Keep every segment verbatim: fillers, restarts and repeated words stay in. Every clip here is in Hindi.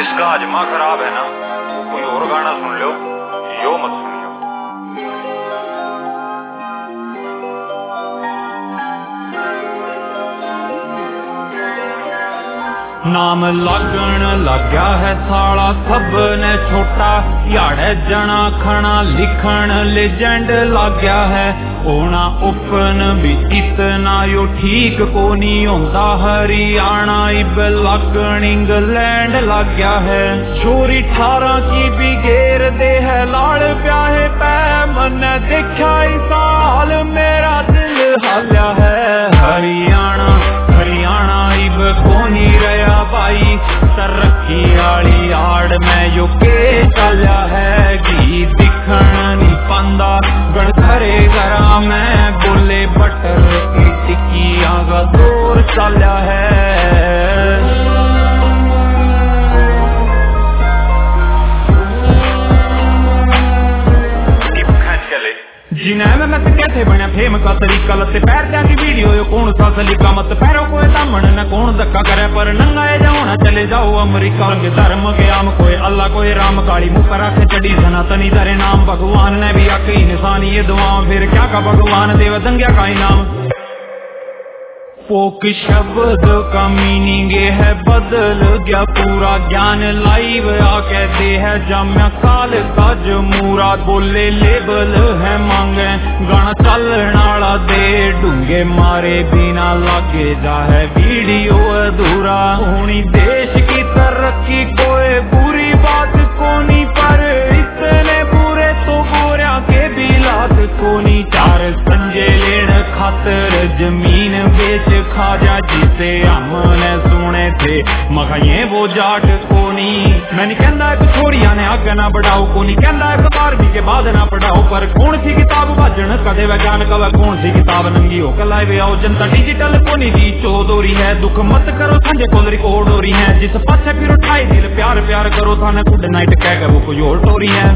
जिसका हजमा खराब है ना वो कोई और गाना सुन लो, यो मत सुनियो। नाम लगन लग्या है साला सब ने छोटा, याड़े जना खना लिखण लेजेंड लाग्या है। ओना ओपन भी इतना यो ठीक को नहीं होंदा, हरियाणा इब लगन इंग्लैंड लाग्या है। छोरी ठारा की भी घेर दे है लाड़ प्याहे पै, मन देखा ही साल मेरा दिल हाल्या है। हरियाणा हरियाणा इब कोनी रया भाई, तरक्की आली आड़ में यो के चल्या है। गीत दिखण नी पांदा गण खरे घरा में, बोले बटर की टिक्कियां का दौर चल्या है। जिन्हें में मत कैसे बना फेम का तरीका, लते पैर त्यागी वीडियो यो कौन सा सलीका। मत पैरों को दामन न कौन धक्का करे, पर नंगाए जाओ ना चले जाओ अमरीका। रंग धर्म के आम कोई अल्लाह कोई राम, काली मुँह पर आखे चढ़ी सनातनी धरे नाम। भगवान ने भी आके इंसानी ये दुआओं, फिर क्या का भगवान देव दंग्या का इनाम। फोक शब्द का मीनिंग है बदल गया पूरा, ज्ञान लाइव आके दे है जाम्या काल का जमूरा। बोले लेबल है मांगे गाना चलना दे, डूंगे मारे बिना लागे जा है वीडियो अधूरा। होनी देश की तरक्की कोई बुरी बात कोनी, पर इतने बुरे तो गोरिया के भी लात कोनी। चार संजय लेन खातर जमीन बेच खा जा, जिसे हमने सुने थे मखा ये वो जाट कोनी। मैंने कहना है छोड़िया ने आगे ना बढ़ाओ, कोनी कहना है बारहवीं के बाद ना पढ़ाओ। पर कौन सी किताब भाजन कदे वैज्ञान कवे, कौन सी किताब नंगी हो कल आए आओ। जनता डिजिटल कोनी दी चौधरी है, दुख मत करो संजय कोल रिकॉर्ड हो रही है। जिस पाछे फिर उठाई दिल प्यार प्यार करो, थाने गुड नाइट कह के वो कोई और टोरी है।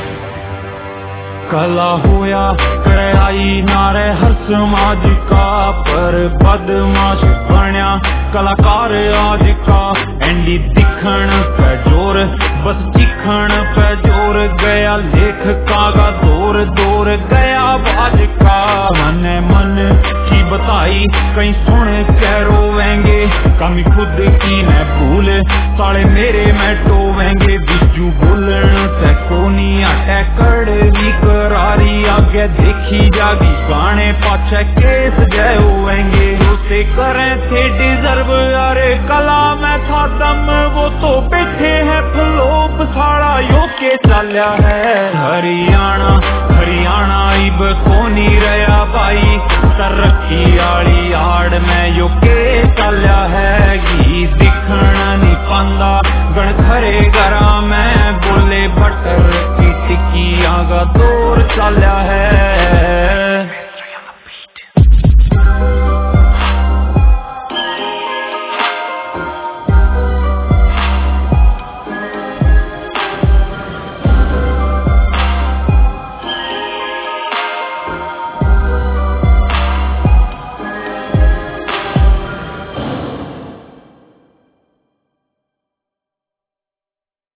कला होया कढ़ाई नारे हर समाज का, पर बदमाश बन्या कलाकार आज का। एंडी दिखण पे जोर बस चिखण पे जोर, गया लेखका का दौर दौर गया बाज का। मन मन की बताई कहीं सुन के रोवेंगे, कमी खुद की न भूल साले मेरे में टोवेंगे। बिजू बोलन से कोनी अटै कड़वी करारी, आगे देखी जागी गाने पाछे केस गए होंगे। उसे करें थे डिजर्व, अरे कला में था दम, वो तो बैठे हैं फ्लोप साड़ा यो के चल्या है। हरियाणा हरियाणा इब कोनी रया भाई, तरक्की आली आड़ में यो के चल्या है। गीत दिखण नी पांदा गण खरे घरा में, बोले बटर की टिक्कियां का दौर चल्या है।